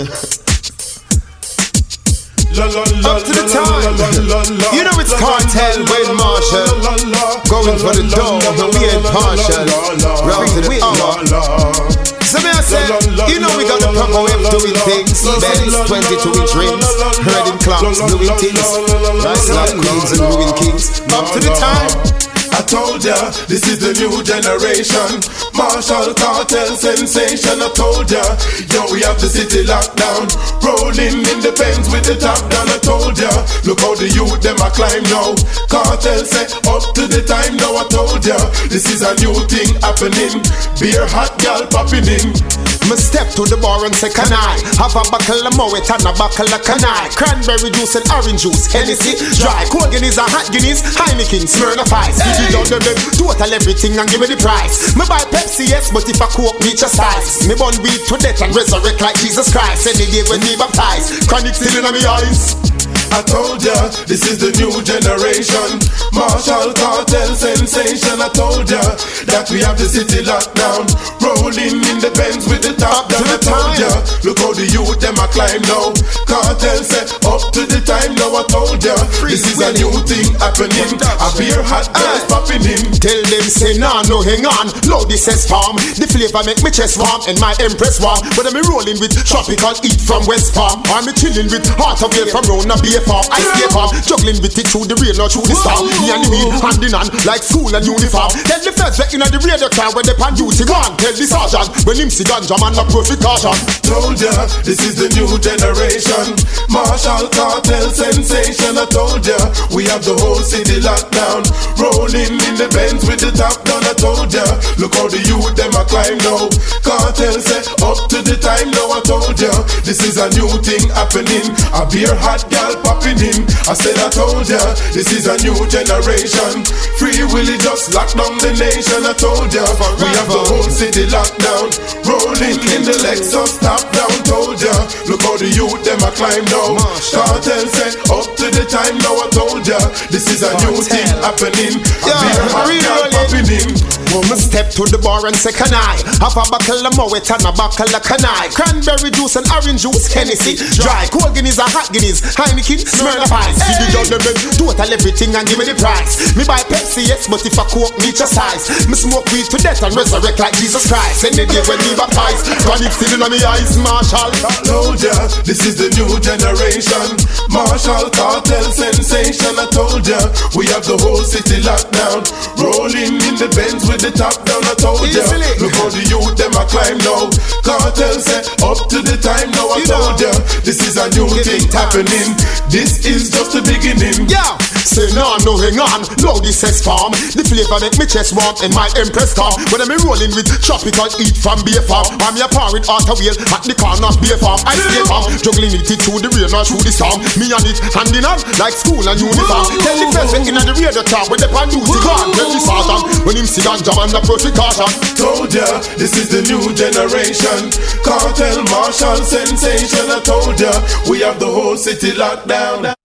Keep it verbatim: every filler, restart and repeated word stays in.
Up to the time. You know it's Cartel with Marshall. Going for the dough, but we ain't partial. Round to the power. So me I say, you know we got the proper way of doing things. Benz, twenty-two inch rims, herding clocks, doing things. Rise like queens and ruin kings. Up to the time. I told ya, this is the new generation. Marshall Cartel sensation. I told ya, yo, we have the city locked down. Rolling in the Benz with the top down. I told ya, look how the youth them a climb now. Cartel say up to the time now. I told ya, this is a new thing happening. Beer hot gal popping in. Me step to the bar and say, can I have a buckle of Moet and a buckle of Canai? Cranberry juice and orange juice, Hennessy, dry. Cold Guinness and hot Guinness, Heineken, Smirnoff Ice. Give it down the them, total everything and give me the price. Me buy Pepsi, yes, but if I Coke reach a size, me burn weed to death and resurrect like Jesus Christ. Any day when me baptized, chronic still in my eyes. I told ya, this is the new generation. Marshall Cartel sensation. I told ya, that we have the city locked down. Rolling in the Benz with the top down. I told ya, look how the youth them a climb now. Cartel set up to the time now. I told ya, this is a new thing happening. A beer hot girls popping in. Tell them say nah, no hang on. Load this says farm. The flavor make me chest warm and my empress warm. But I'm rolling with tropical heat from West Palm. I'm chilling with heart of air from round a beer farm. I stay calm, juggling with it through the rain or through the storm. Me and the weed, hand in hand, like school and uniform. Tell the feds that in the radio car when they pan duty gone. Tell the sergeant when him see ganja man not perfect caution. Told ya, this is the new generation. Marshall Cartel sensation. I told ya, we have the whole city locked down. Rolling in the Benz with the top down. I told ya, look how the youth them a climb now. Cartel say up to the time now. I told ya, this is a new thing happening. A beer hot gal popping in. I said I told ya, this is a new generation. Free Willy just locked down the nation. I told ya, we have the whole city locked down. Rolling in the Lexus top down. Told ya, look how the youth them a climb now. Cartel say up to the time now. I told ya, this is a new thing happening. A beer hot gal popping in. Woman step to the bar and say, can I have a buckle of Moet and a buckle of Canai? Cranberry juice and orange juice, Hennessy, dry. Cold Guinness and hot Guinness, Heineken, Smirnoff Ice. Give it down the bed, total everything and give me the price. Me buy Pepsi, yes, but if I Coke reach a size, me smoke weed to death and resurrect like Jesus Christ. Any day when me baptized, chronic still in my eyes, Marshall. I told ya, this is the new generation. Marshall Cartel sensation. I told ya, we have the whole city locked down. Rolling in the Benz with the top down. I told ya, look how the youth them a climb now. Cartel say up to the time now. I told ya, this is a new thing happening. This is just the beginning. Yeah. Say no, no, hang on. Load this says farm. The flavor make me chest warm and my empress calm. When I'm rolling with tropical heat from beer farm, I'm your par with auto wheel at the corner of beer farm. I stay farm, juggling it through the rain or through the storm. Me and it hand in hand like school and uniform. Tell the feds in the radio car when they pan duty gone. Tell the sergeant when him see ganja man the perfect caution. Told ya, this is the new generation. Cartel Marshall sensation. I told ya, we have the whole city locked down.